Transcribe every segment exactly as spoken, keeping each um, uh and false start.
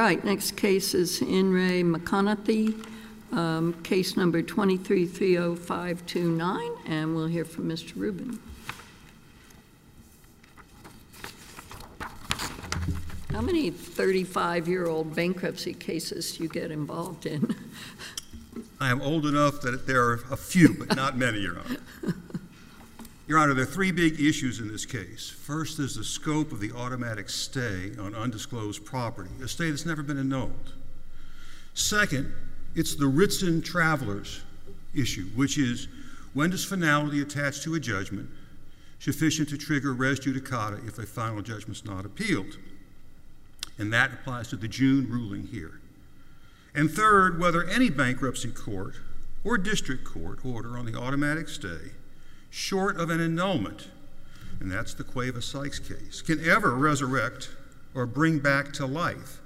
right, next case is In re McConaughey, um, case number twenty-three three oh five two nine, and we'll hear from Mister Rubin. How many thirty-five-year-old bankruptcy cases do you get involved in? I am old enough that there are a few, but not many, Your Honor. Your Honor, there are three big issues in this case. First is the scope of the automatic stay on undisclosed property, a stay that's never been annulled. Second, it's the Ritson Travelers issue, which is when does finality attached to a judgment sufficient to trigger res judicata if a final judgment's not appealed? And that applies to the June ruling here. And third, whether any bankruptcy court or district court order on the automatic stay, short of an annulment, and that's the Cueva Sykes case, can ever resurrect or bring back to life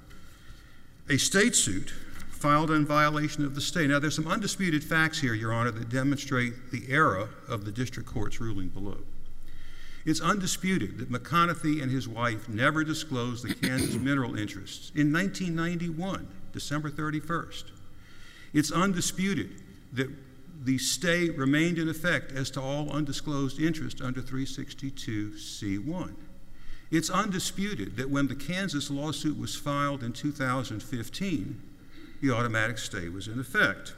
a state suit filed in violation of the stay. Now, there's some undisputed facts here, Your Honor, that demonstrate the error of the district court's ruling below. It's undisputed that McConaughey and his wife never disclosed the Kansas mineral interests in nineteen ninety-one, December thirty-first. It's undisputed that the stay remained in effect as to all undisclosed interest under three sixty-two C one. It's undisputed that when the Kansas lawsuit was filed in two thousand fifteen, the automatic stay was in effect.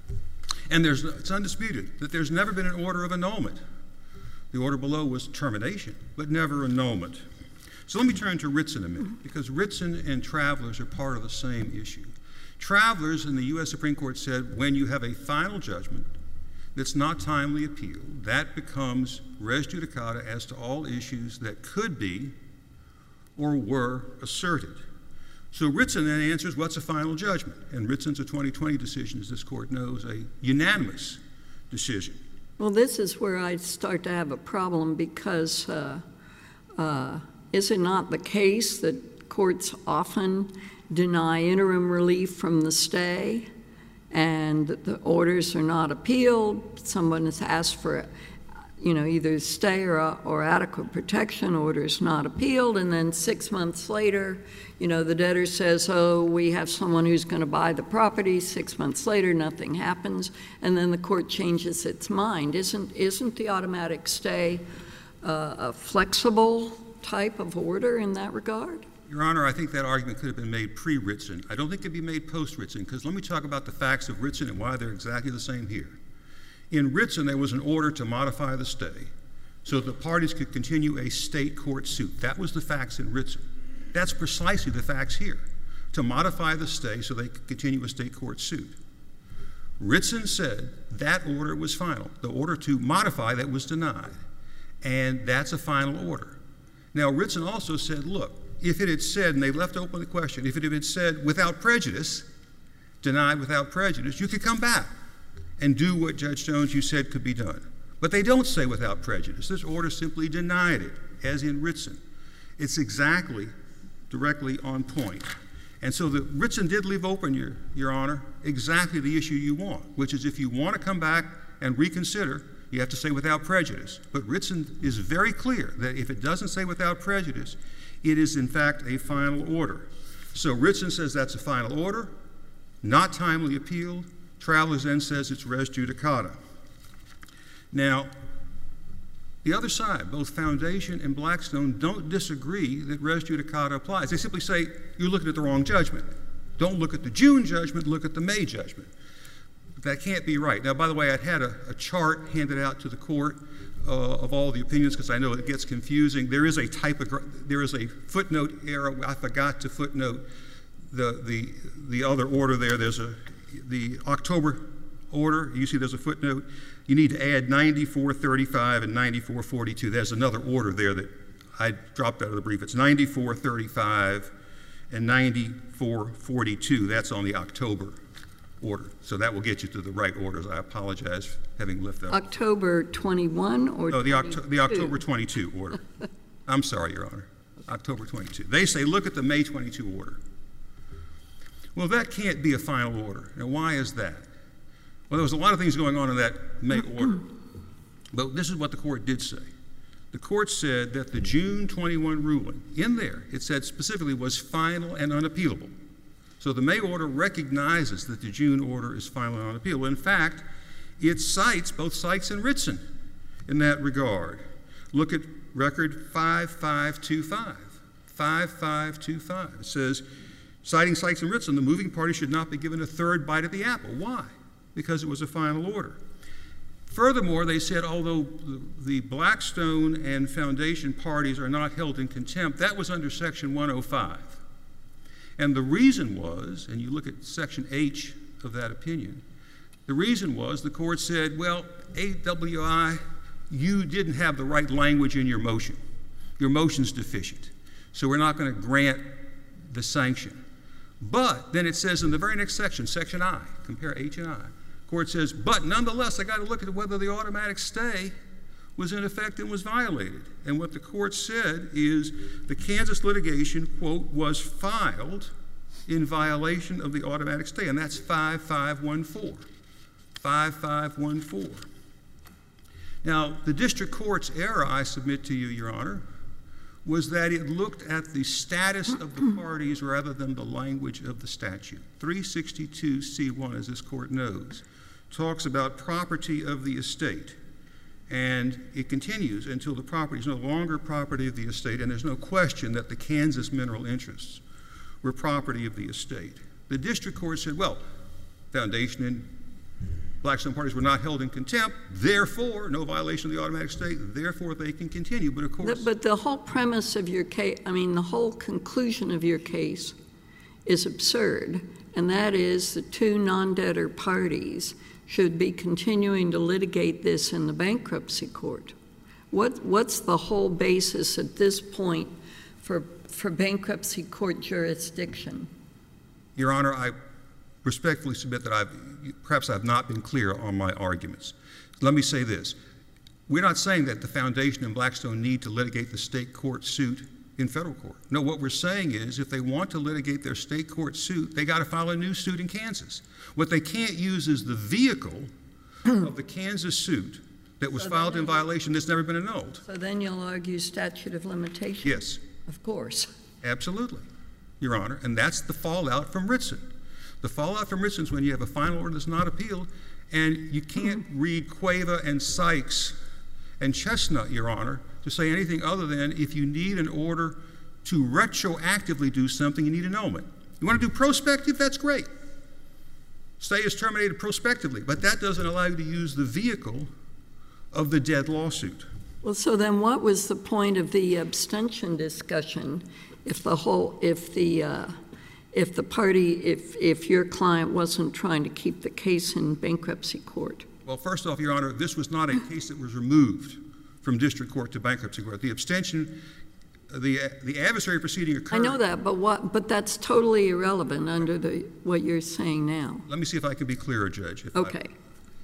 And there's, it's undisputed that there's never been an order of annulment. The order below was termination, but never annulment. So let me turn to Ritson a minute, because Ritson and Travelers are part of the same issue. Travelers in the U S Supreme Court said when you have a final judgment that's not timely appealed, that becomes res judicata as to all issues that could be or were asserted. So Ritson then answers, what's a final judgment? And Ritson's a twenty twenty decision, as this court knows, a unanimous decision. Well, this is where I start to have a problem because uh, uh, is it not the case that courts often deny interim relief from the stay and the orders are not appealed? Someone has asked for, you know, either stay or, or adequate protection, orders not appealed, and then six months later, you know, the debtor says, oh, we have someone who's going to buy the property. Six months later, nothing happens, and then the court changes its mind. Isn't, isn't the automatic stay uh, a flexible type of order in that regard? Your Honor, I think that argument could have been made pre-Ritson. I don't think it could be made post-Ritson, because let me talk about the facts of Ritson and why they're exactly the same here. In Ritson, there was an order to modify the stay so that the parties could continue a state court suit. That was the facts in Ritson. That's precisely the facts here, to modify the stay so they could continue a state court suit. Ritson said that order was final. The order to modify that was denied, and that's a final order. Now, Ritson also said, look, if it had said, and they left open the question, if it had been said without prejudice, denied without prejudice, you could come back and do what Judge Jones, you said could be done. But they don't say without prejudice. This order simply denied it, as in Ritson. It's exactly directly on point. And so the Ritson did leave open, Your, Your Honor, exactly the issue you want, which is if you want to come back and reconsider, you have to say without prejudice. But Ritson is very clear that if it doesn't say without prejudice, it is in fact a final order. So Ritson says that's a final order, not timely appealed. Travelers then says it's res judicata. Now, the other side, both Foundation and Blackstone, don't disagree that res judicata applies. They simply say, you're looking at the wrong judgment. Don't look at the June judgment, look at the May judgment. But that can't be right. Now, by the way, I'd had a, a chart handed out to the court uh, of all the opinions, because I know it gets confusing. There is a typogra- there is a footnote error. I forgot to footnote the, the, the other order there. There's a, the October order, you see there's a footnote. You need to add ninety-four thirty-five and ninety-four forty-two. There's another order there that I dropped out of the brief. It's ninety-four thirty-five and ninety-four forty-two. That's on the October order. So that will get you to the right orders. I apologize for having left that. October twenty-one or No, the, Octo- the October twenty-two order. I'm sorry, Your Honor. October twenty-two. They say look at the May twenty-two order. Well, that can't be a final order. Now, why is that? Well, there was a lot of things going on in that May order, but this is what the court did say. The court said that the June twenty-one ruling, in there, it said specifically was final and unappealable. So the May order recognizes that the June order is final on appeal. In fact, it cites both Sykes and Ritson in that regard. Look at record five five two five. five five two five. It says, citing Sykes and Ritson, the moving party should not be given a third bite at the apple. Why? Because it was a final order. Furthermore, they said, although the Blackstone and Foundation parties are not held in contempt, that was under Section one oh five. And the reason was, and you look at Section H of that opinion, the reason was the court said, well, A W I, you didn't have the right language in your motion. Your motion's deficient. So we're not going to grant the sanction. But then it says in the very next section, Section I, compare H and I, court says, but nonetheless, I got to look at whether the automatic stay was in effect and was violated. And what the court said is the Kansas litigation, quote, was filed in violation of the automatic stay, and that's five five one four. five five one four. Now, the district court's error, I submit to you, Your Honor, was that it looked at the status of the parties rather than the language of the statute. three sixty-two C one, as this court knows, talks about property of the estate. And it continues until the property is no longer property of the estate, and there's no question that the Kansas mineral interests were property of the estate. The district court said, well, Foundation and Blackstone parties were not held in contempt, therefore, no violation of the automatic stay, therefore they can continue. But of course. But the whole premise of your case, I mean, the whole conclusion of your case is absurd, and that is the two non-debtor parties should be continuing to litigate this in the bankruptcy court. What, what's the whole basis at this point for, for bankruptcy court jurisdiction? Your Honor, I respectfully submit that I've, perhaps I've not been clear on my arguments. Let me say this. We're not saying that the Foundation and Blackstone need to litigate the state court suit in federal court. No, what we're saying is if they want to litigate their state court suit, they got to file a new suit in Kansas. What they can't use is the vehicle of the Kansas suit that was so filed in violation that's never been annulled. So then you'll argue statute of limitations? Yes. Of course. Absolutely, Your Honor, and that's the fallout from Ritson. The fallout from Ritson is when you have a final order that's not appealed, and you can't read Cueva and Sykes and Chestnut, Your Honor, to say anything other than if you need an order to retroactively do something, you need annulment. You want to do prospective? That's great. Stay is terminated prospectively, but that doesn't allow you to use the vehicle of the dead lawsuit. Well, so then what was the point of the abstention discussion if the whole, if the, uh, if the party, if, if your client wasn't trying to keep the case in bankruptcy court? Well, first off, Your Honor, this was not a case that was removed from district court to bankruptcy court. The abstention, the the adversary proceeding occurred. I know that, but what? But that's totally irrelevant under the what you're saying now. Let me see if I can be clearer, Judge. If okay. I,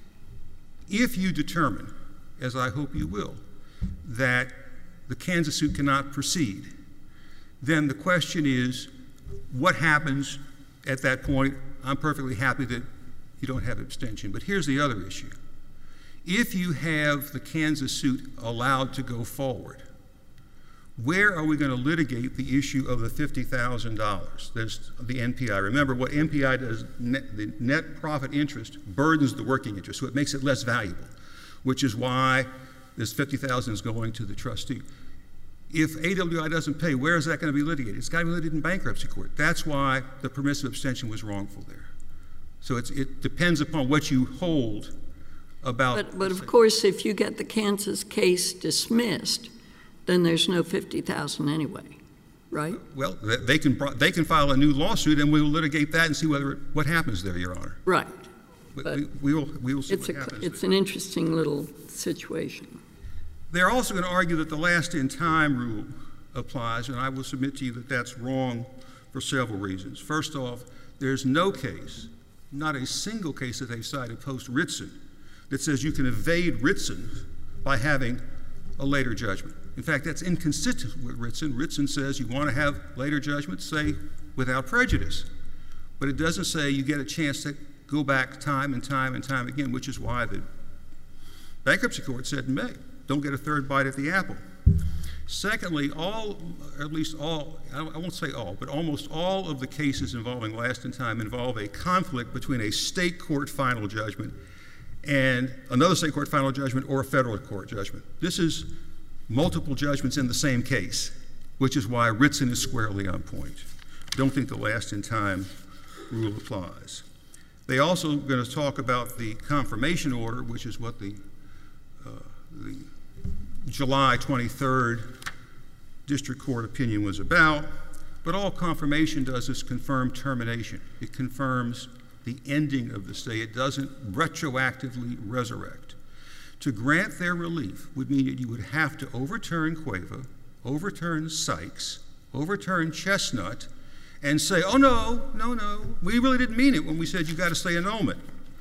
if you determine, as I hope you will, that the Kansas suit cannot proceed, then the question is, what happens at that point? I'm perfectly happy that you don't have abstention. But here's the other issue. If you have the Kansas suit allowed to go forward, where are we going to litigate the issue of the fifty thousand dollars? There's the N P I. Remember, what N P I does, net, the net profit interest burdens the working interest, so it makes it less valuable, which is why this fifty thousand dollars is going to the trustee. If A W I doesn't pay, where is that going to be litigated? It's got to be litigated in bankruptcy court. That's why the permissive abstention was wrongful there. So it's, it depends upon what you hold about. But, but of course, if you get the Kansas case dismissed, then there's no fifty thousand dollars anyway, right? Well, they can they can file a new lawsuit, and we will litigate that and see whether it, what happens there, Your Honor. Right. We, but we, we will we will see it's what a, happens. It's there. an interesting little situation. They're also going to argue that the last in time rule applies, and I will submit to you that that's wrong for several reasons. First off, there's no case, not a single case that they've cited post-Ritson, that says you can evade Ritson by having a later judgment. In fact, that's inconsistent with Ritson. Ritson says you want to have later judgments, say, without prejudice. But it doesn't say you get a chance to go back time and time and time again, which is why the bankruptcy court said in May, don't get a third bite at the apple. Secondly, all, at least all, I won't say all, but almost all of the cases involving last in time involve a conflict between a state court final judgment and another state court final judgment or a federal court judgment. This is multiple judgments in the same case, which is why Ritson is squarely on point. Don't think the last in time rule applies. They also are going to talk about the confirmation order, which is what the, uh, the July twenty-third district court opinion was about, but all confirmation does is confirm termination. It confirms the ending of the stay. It doesn't retroactively resurrect. To grant their relief would mean that you would have to overturn Cueva, overturn Sykes, overturn Chestnut, and say, oh no, no, no, we really didn't mean it when we said you got to stay annulment.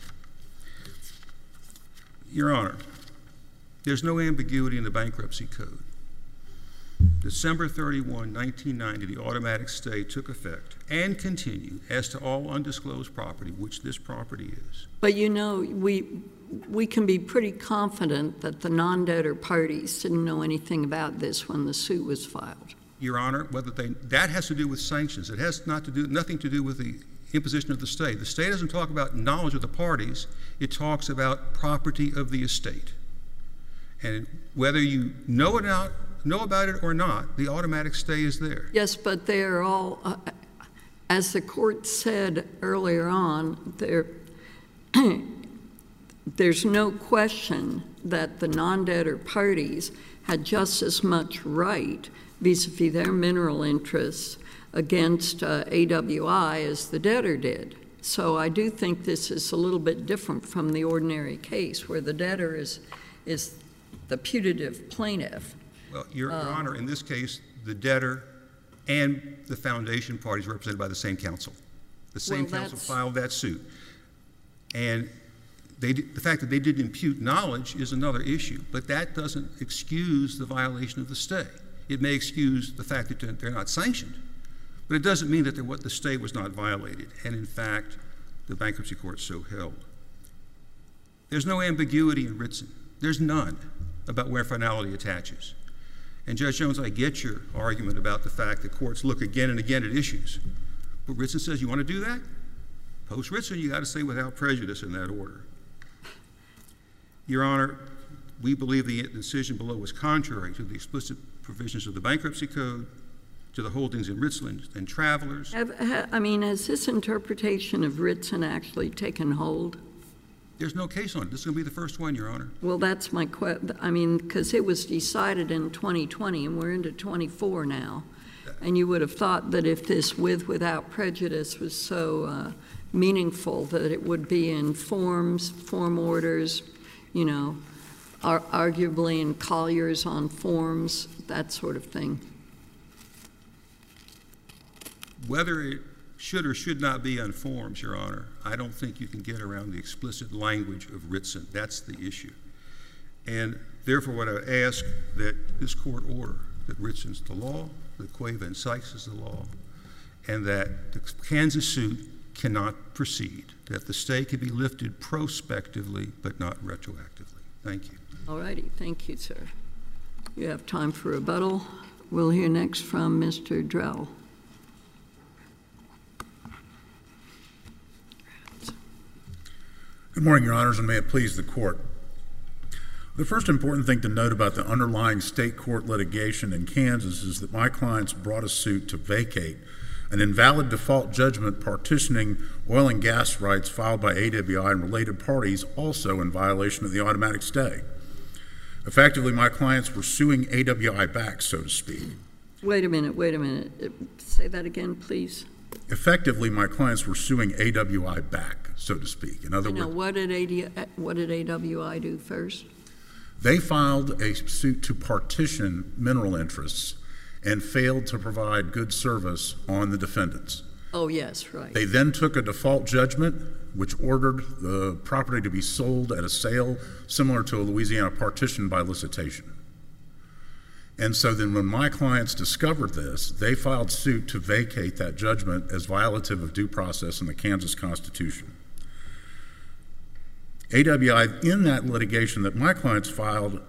Your Honor, there's no ambiguity in the bankruptcy code. December thirty-first, nineteen ninety, the automatic stay took effect and continued as to all undisclosed property, which this property is. But you know, we, we can be pretty confident that the non-debtor parties didn't know anything about this when the suit was filed. Your Honor, whether they, that has to do with sanctions. It has not to do, nothing to do with the imposition of the stay. The stay doesn't talk about knowledge of the parties. It talks about property of the estate. And whether you know it out, know about it or not, the automatic stay is there. Yes, but they are all, uh, as the court said earlier on, there, there's no question that the non-debtor parties had just as much right vis-a-vis their mineral interests against uh, A W I as the debtor did. So I do think this is a little bit different from the ordinary case where the debtor is, is the putative plaintiff. Well, Your, uh, Your Honor, in this case, the debtor and the foundation parties represented by the same counsel. The same well, counsel filed that suit. And they, the fact that they didn't impute knowledge is another issue, but that doesn't excuse the violation of the stay. It may excuse the fact that they're not sanctioned, but it doesn't mean that what the stay was not violated. And in fact, the bankruptcy court so held. There's no ambiguity in Ritson. There's none about where finality attaches. And Judge Jones, I get your argument about the fact that courts look again and again at issues. But Ritson says, you want to do that? Post Ritson, you got to say without prejudice in that order. Your Honor, we believe the decision below was contrary to the explicit provisions of the bankruptcy code, to the holdings in Ritson and Travelers. Have, ha, I mean, has this interpretation of Ritson actually taken hold? There's no case on it. This is going to be the first one, Your Honor. Well, that's my question. I mean, because it was decided in twenty twenty, and we're into twenty-four now. And you would have thought that if this with without prejudice was so uh, meaningful that it would be in forms, form orders, you know, ar arguably in Collier's on forms, that sort of thing. Whether it should or should not be on forms, Your Honor, I don't think you can get around the explicit language of Ritson. That's the issue. And therefore, what I would ask that this court order that Ritson's the law, that Cueva and Sykes is the law, and that the Kansas suit cannot proceed, that the stay can be lifted prospectively but not retroactively. Thank you. All righty. Thank you, sir. You have time for rebuttal. We'll hear next from Mister Drell. Good morning, Your Honors, and may it please the Court. The first important thing to note about the underlying state court litigation in Kansas is that my clients brought a suit to vacate an invalid default judgment partitioning oil and gas rights filed by A W I and related parties, also in violation of the automatic stay. Effectively, my clients were suing A W I back, so to speak. Wait a minute, wait a minute. Say that again, please. Effectively, my clients were suing A W I back, so to speak. In other Now, words, what did, A D, what did A W I do first? they filed a suit to partition mineral interests and failed to provide good service on the defendants. Oh, yes, right. They then took a default judgment which ordered the property to be sold at a sale similar to a Louisiana partition by licitation. And so then when my clients discovered this, they filed suit to vacate that judgment as violative of due process in the Kansas Constitution. A W I, in that litigation that my clients filed,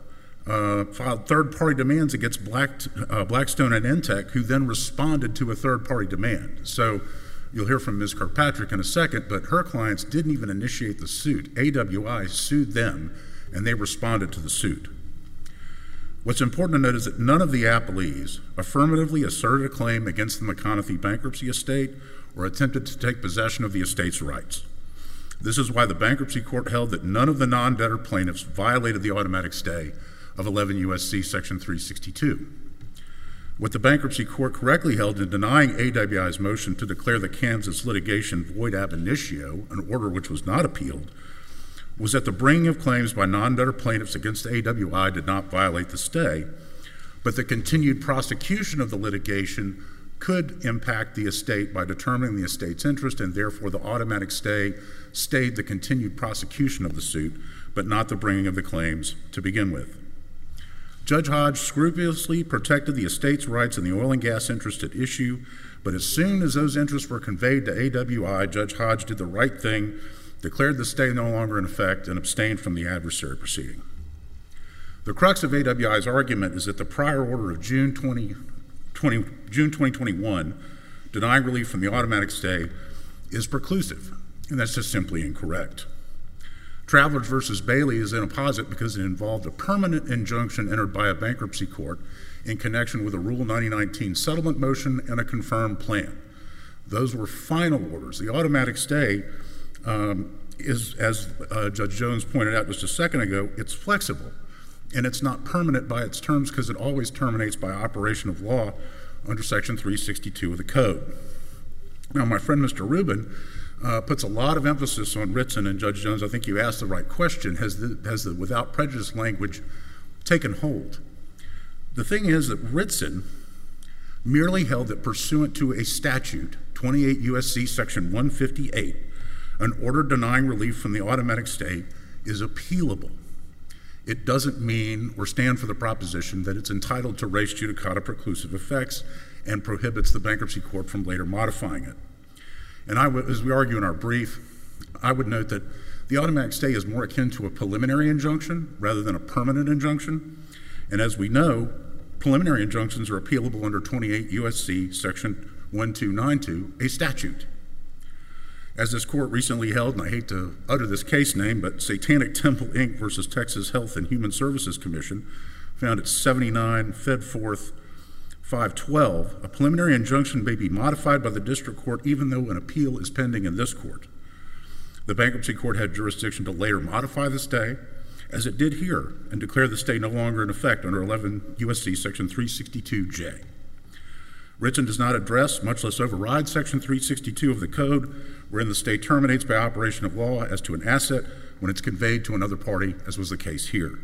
uh, filed third-party demands against Black, uh, Blackstone and Entech, who then responded to a third-party demand. So you'll hear from Miz Kirkpatrick in a second, but her clients didn't even initiate the suit. A W I sued them, and they responded to the suit. What's important to note is that none of the appellees affirmatively asserted a claim against the McConaughey bankruptcy estate or attempted to take possession of the estate's rights. This is why the bankruptcy court held that none of the non-debtor plaintiffs violated the automatic stay of eleven U S C section three sixty-two. What the bankruptcy court correctly held in denying A W I's motion to declare the Kansas litigation void ab initio, an order which was not appealed, was that the bringing of claims by non-debtor plaintiffs against A W I did not violate the stay, but the continued prosecution of the litigation could impact the estate by determining the estate's interest, and therefore the automatic stay stayed the continued prosecution of the suit, but not the bringing of the claims to begin with. Judge Hodge scrupulously protected the estate's rights in the oil and gas interest at issue, but as soon as those interests were conveyed to A W I, Judge Hodge did the right thing, declared the stay no longer in effect, and abstained from the adversary proceeding. The crux of A W I's argument is that the prior order of June twenty twenty-one, denying relief from the automatic stay, is preclusive, and that's just simply incorrect. Travelers versus Bailey is inapposite because it involved a permanent injunction entered by a bankruptcy court in connection with a Rule ninety nineteen settlement motion and a confirmed plan. Those were final orders. The automatic stay um, is, as uh, Judge Jones pointed out just a second ago, it's flexible, and it's not permanent by its terms because it always terminates by operation of law under Section three sixty-two of the Code. Now, my friend Mister Rubin uh, puts a lot of emphasis on Ritson, and Judge Jones, I think you asked the right question. Has the, has the without prejudice language taken hold? The thing is that Ritson merely held that pursuant to a statute, twenty-eight U S C Section one fifty-eight, an order denying relief from the automatic stay is appealable. It doesn't mean or stand for the proposition that it's entitled to res judicata preclusive effects and prohibits the bankruptcy court from later modifying it. And I would, as we argue in our brief, I would note that the automatic stay is more akin to a preliminary injunction rather than a permanent injunction. And as we know, preliminary injunctions are appealable under twenty-eight U S C Section twelve ninety-two, a statute. As this court recently held, and I hate to utter this case name, but Satanic Temple Incorporated versus Texas Health and Human Services Commission found at seventy-nine Fed Fourth five twelve, a preliminary injunction may be modified by the district court even though an appeal is pending in this court. The bankruptcy court had jurisdiction to later modify the stay, as it did here, and declare the stay no longer in effect under eleven U S C Section three sixty-two J. Ritson does not address, much less override, Section three sixty-two of the Code, wherein the stay terminates by operation of law as to an asset when it's conveyed to another party, as was the case here.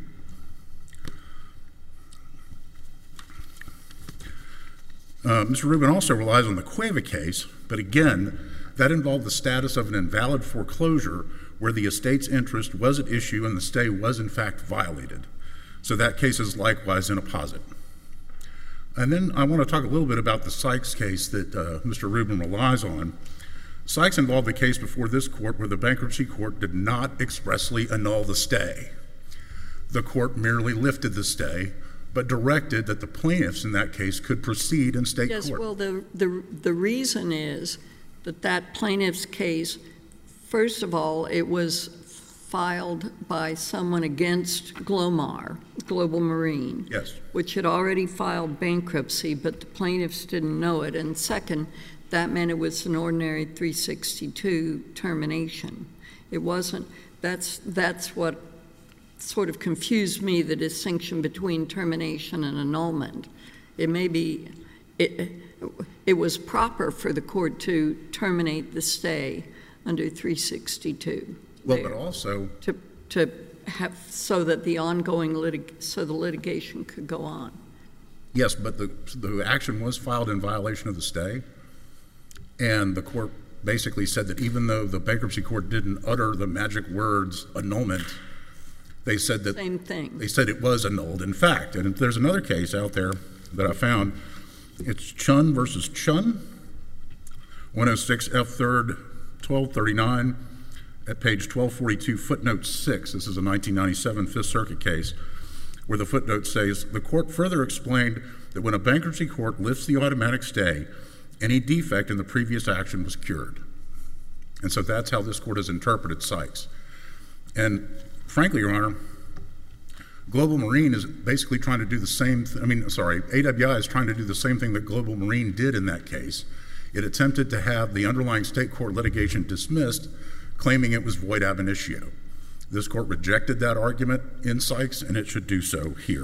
Uh, Mister Rubin also relies on the Cueva case, but again, that involved the status of an invalid foreclosure where the estate's interest was at issue and the stay was in fact violated. So that case is likewise inapposite. And then I want to talk a little bit about the Sykes case that uh, Mister Rubin relies on. Sykes involved a case before this court where the bankruptcy court did not expressly annul the stay. The court merely lifted the stay, but directed that the plaintiffs in that case could proceed in state yes, court. Yes, well, the, the, the reason is that that plaintiff's case, first of all, it was filed by someone against Glomar, Global Marine, yes, which had already filed bankruptcy, but the plaintiffs didn't know it. And second, that meant it was an ordinary three sixty-two termination. It wasn't, that's, that's what sort of confused me, the distinction between termination and annulment. It may be, it, it was proper for the court to terminate the stay under three sixty-two. Well, there, but also to to have so that the ongoing litig so the litigation could go on. Yes, but the the action was filed in violation of the stay, and the court basically said that even though the bankruptcy court didn't utter the magic words annulment, they said that same thing. They said it was annulled. In fact, and there's another case out there that I found. It's Chun versus Chun, one oh six F third twelve thirty-nine at page twelve forty-two, footnote six. This is a nineteen ninety-seven Fifth Circuit case. where the footnote says, the court further explained that when a bankruptcy court lifts the automatic stay, any defect in the previous action was cured. And so that's how this court has interpreted Sykes. And frankly, Your Honor, Global Marine is basically trying to do the same, th- I mean, sorry, A W I is trying to do the same thing that Global Marine did in that case. It attempted to have the underlying state court litigation dismissed, claiming it was void ab initio. This court rejected that argument in Sykes, and it should do so here.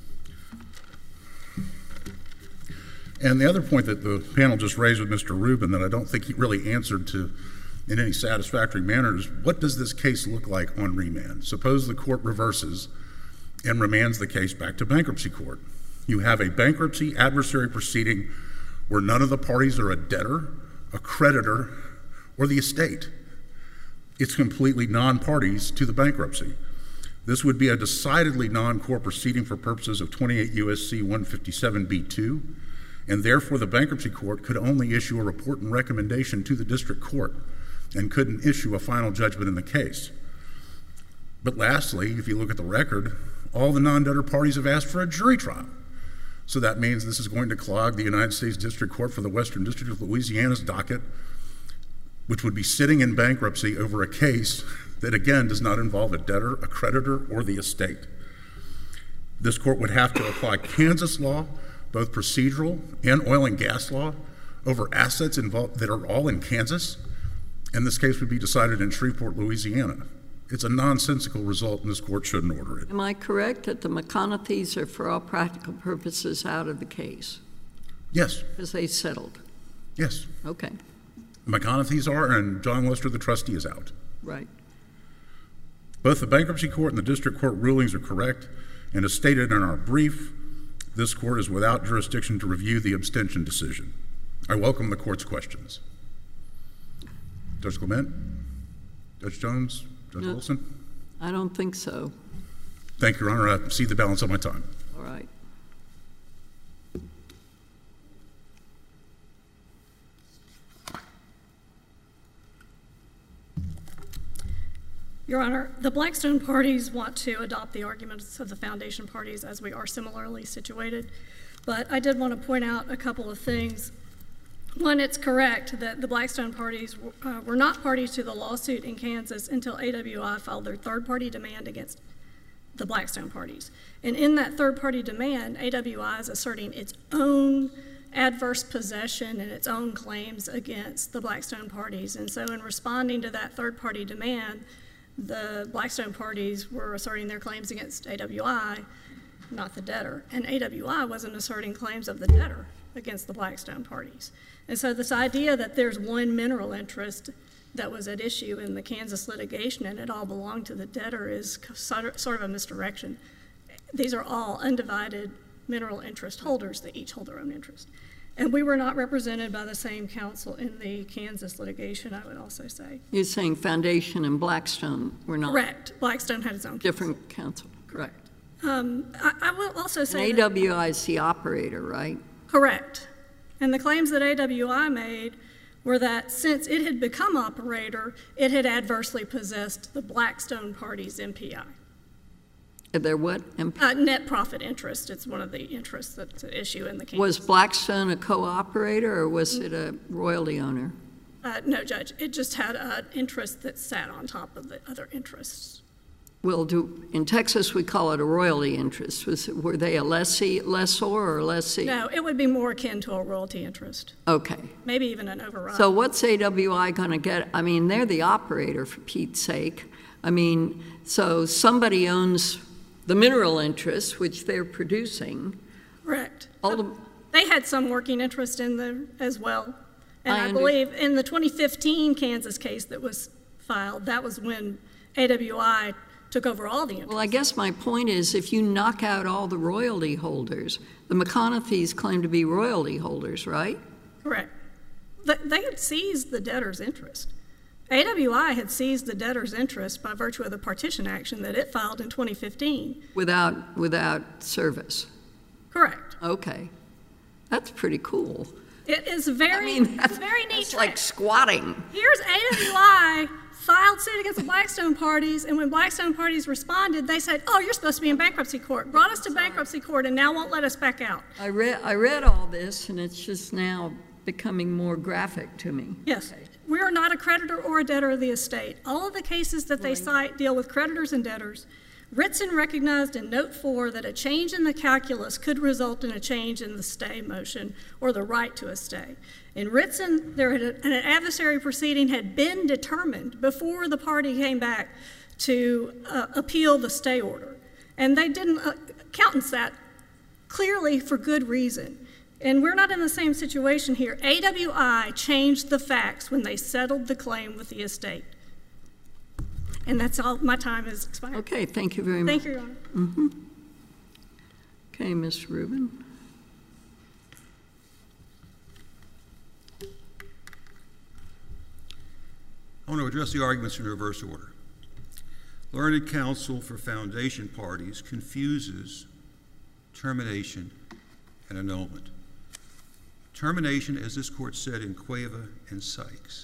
And the other point that the panel just raised with Mister Rubin that I don't think he really answered to in any satisfactory manner is, what does this case look like on remand? Suppose the court reverses and remands the case back to bankruptcy court. You have a bankruptcy adversary proceeding where none of the parties are a debtor, a creditor, or the estate. It's completely non-parties to the bankruptcy. This would be a decidedly non-core proceeding for purposes of twenty-eight U S C one fifty-seven B two, and therefore the bankruptcy court could only issue a report and recommendation to the district court and couldn't issue a final judgment in the case. But lastly, if you look at the record, all the non-debtor parties have asked for a jury trial. So that means this is going to clog the United States District Court for the Western District of Louisiana's docket, which would be sitting in bankruptcy over a case that, again, does not involve a debtor, a creditor, or the estate. This court would have to apply Kansas law, both procedural and oil and gas law, over assets involved that are all in Kansas, and this case would be decided in Shreveport, Louisiana. It's a nonsensical result, and this court shouldn't order it. Am I correct that the McConaugheys are, for all practical purposes, out of the case? Yes. Because they settled? Yes. Okay. McConaugheys are, and John Lester, the trustee, is out. Right. Both the bankruptcy court and the district court rulings are correct, and as stated in our brief, this court is without jurisdiction to review the abstention decision. I welcome the court's questions. Judge Clement? Judge Jones? Judge No, Wilson? I don't think so. Thank you, Your Honor. I see the balance of my time. All right. Your Honor, the Blackstone parties want to adopt the arguments of the foundation parties as we are similarly situated, but I did want to point out a couple of things. One, it's correct that the Blackstone parties uh, were not parties to the lawsuit in Kansas until A W I filed their third-party demand against the Blackstone parties. And in that third-party demand, A W I is asserting its own adverse possession and its own claims against the Blackstone parties. And so in responding to that third-party demand, the Blackstone parties were asserting their claims against A W I, not the debtor. And A W I wasn't asserting claims of the debtor against the Blackstone parties. And so this idea that there's one mineral interest that was at issue in the Kansas litigation and it all belonged to the debtor is sort of a misdirection. These are all undivided mineral interest holders that each hold their own interest. And we were not represented by the same counsel in the Kansas litigation, I would also say. You're saying Foundation and Blackstone were not? Correct. Blackstone had its own Different counsel. Correct. Um, I, I will also say And A W I is the operator, right? Correct. And the claims that A W I made were that since it had become operator, it had adversely possessed the Blackstone party's M P I. They're what? M P I? Uh, net profit interest. It's one of the interests that's at issue in the case. Was Blackstone a co-operator or was it a royalty owner? Uh, no, Judge. It just had an interest that sat on top of the other interests. Well, do, in Texas we call it a royalty interest. Was it, were they a lessee, lessor or lessee? No, it would be more akin to a royalty interest. Okay. Maybe even an override. So what's A W I going to get? I mean, they're the operator, for Pete's sake. I mean, so somebody owns the mineral interest, which they're producing. Correct. All the, they had some working interest in the as well. And I I, I believe in the twenty fifteen Kansas case that was filed, that was when A W I took over all the interest. well, I guess my point is if you knock out all the royalty holders, the McConaugheys claim to be royalty holders, right? Correct. They had seized the debtor's interest. A W I had seized the debtor's interest by virtue of the partition action that it filed in twenty fifteen. Without, without service. Correct. Okay. That's pretty cool. It is very, I mean, that's, it's very neat. that's like squatting. Here's A W I filed suit against the Blackstone parties, and when Blackstone parties responded, they said, oh, you're supposed to be in bankruptcy court. Brought us to bankruptcy court and now won't let us back out. I read, I read all this, and it's just now becoming more graphic to me. Yes. Okay. We are not a creditor or a debtor of the estate. All of the cases that they cite deal with creditors and debtors. Ritson recognized in Note four that a change in the calculus could result in a change in the stay motion or the right to a stay. In Ritson, there had a, an adversary proceeding had been determined before the party came back to uh, appeal the stay order. And they didn't uh, countenance that clearly for good reason. And we're not in the same situation here. A W I changed the facts when they settled the claim with the estate. And that's all. My time has expired. Okay, thank you very much. Thank you, Your Honor. Mm-hmm. Okay, Miz Rubin. I want to address the arguments in reverse order. Learned counsel for foundation parties confuses termination and annulment. Termination, as this court said in Cueva and Sykes,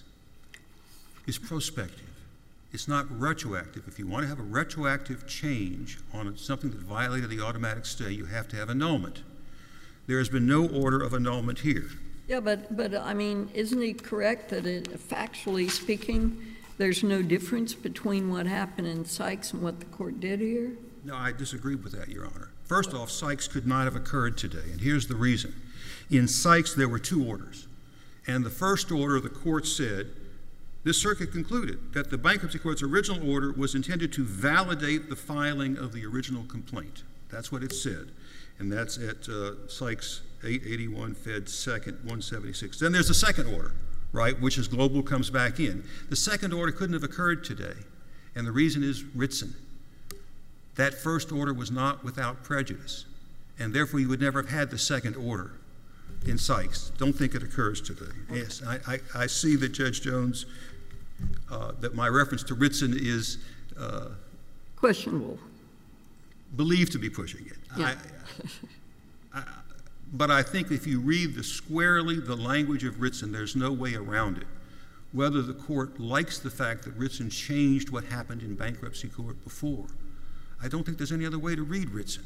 is prospective. It's not retroactive. If you want to have a retroactive change on something that violated the automatic stay, you have to have annulment. There has been no order of annulment here. Yeah, but, but I mean, isn't it correct that it, factually speaking, there's no difference between what happened in Sykes and what the court did here? No, I disagree with that, Your Honor. First off, Sykes could not have occurred today, and here's the reason. In Sykes, there were two orders, and the first order, the court said, this circuit concluded that the bankruptcy court's original order was intended to validate the filing of the original complaint. That's what it said, and that's at uh, Sykes eight eighty-one Fed Second one seventy-six. Then there's the second order, right, which is Global comes back in. The second order couldn't have occurred today, and the reason is Ritson. That first order was not without prejudice, and therefore you would never have had the second order in Sykes. Don't think it occurs today. Yes, I, I, I see that Judge Jones, uh, that my reference to Ritson is uh, questionable. Believed to be pushing it. Yeah. I, I, but I think if you read the squarely the language of Ritson, there's no way around it. Whether the court likes the fact that Ritson changed what happened in bankruptcy court before, I don't think there's any other way to read Ritson.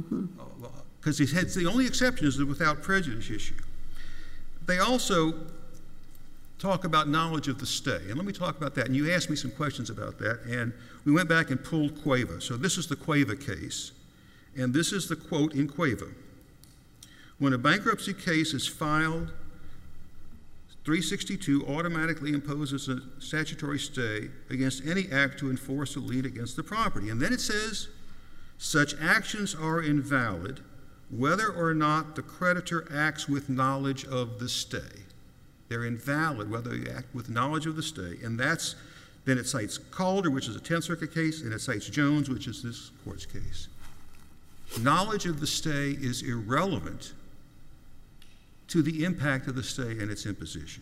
Because mm-hmm. uh, the only exception is the without prejudice issue. They also talk about knowledge of the stay. And let me talk about that. And you asked me some questions about that. And we went back and pulled Cueva. So this is the Cueva case. And this is the quote in Cueva. When a bankruptcy case is filed, three sixty-two automatically imposes a statutory stay against any act to enforce a lien against the property. And then it says, such actions are invalid whether or not the creditor acts with knowledge of the stay. They're invalid whether you act with knowledge of the stay. And that's, then it cites Calder, which is a Tenth Circuit case, and it cites Jones, which is this court's case. Knowledge of the stay is irrelevant to the impact of the stay and its imposition.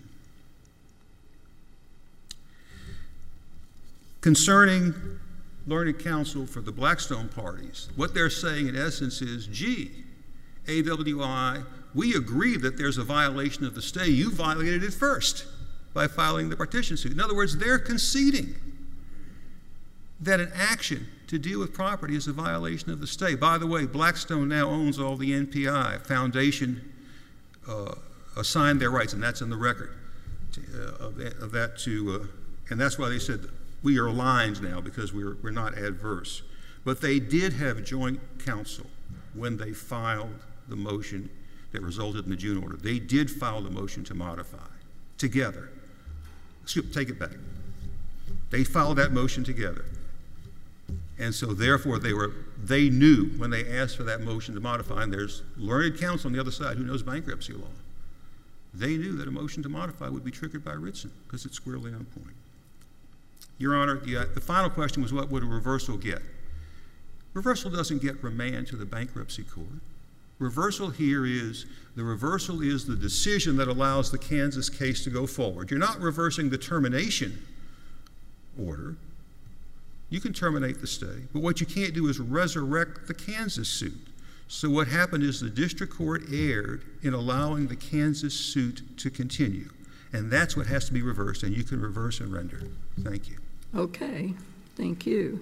Concerning learned counsel for the Blackstone parties, what they're saying in essence is, gee, A W I, we agree that there's a violation of the stay. You violated it first by filing the partition suit. In other words, they're conceding that an action to deal with property is a violation of the stay. By the way, Blackstone now owns all the N P I. Foundation uh, assigned their rights, and that's in the record to, uh, of, of that to, uh, and that's why they said we are aligned now because we're, we're not adverse. But they did have joint counsel when they filed the motion that resulted in the June order. They did file the motion to modify together. Excuse me, take it back. They filed that motion together. And so therefore they were, they knew when they asked for that motion to modify, and there's learned counsel on the other side who knows bankruptcy law. They knew that a motion to modify would be triggered by Ritson because it's squarely on point. Your Honor, the, the final question was what would a reversal get? Reversal doesn't get remand to the bankruptcy court. Reversal here is, the reversal is the decision that allows the Kansas case to go forward. You're not reversing the termination order. You can terminate the stay, but what you can't do is resurrect the Kansas suit. So what happened is the district court erred in allowing the Kansas suit to continue, and that's what has to be reversed, and you can reverse and render. Thank you. Okay, thank you.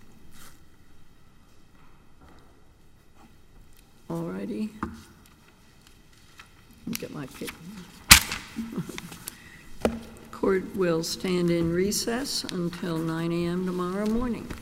All righty. Get my paper. Court will stand in recess until nine a m tomorrow morning.